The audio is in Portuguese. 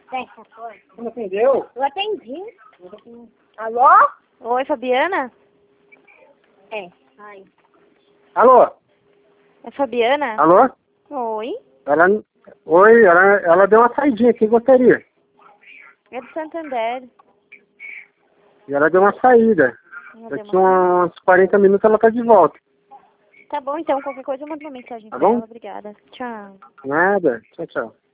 Você não atendeu? Eu atendi. Alô? Oi, Fabiana? É. Ai. Alô? É Fabiana? Alô? Oi. Ela deu uma saidinha aqui, gostaria. É do Santander. E ela deu uma saída. Daqui uns 40 minutos ela tá de volta. Tá bom, então, qualquer coisa eu mando uma mensagem Tá pra bom? ela. Obrigada. Tchau. Nada. Tchau, tchau.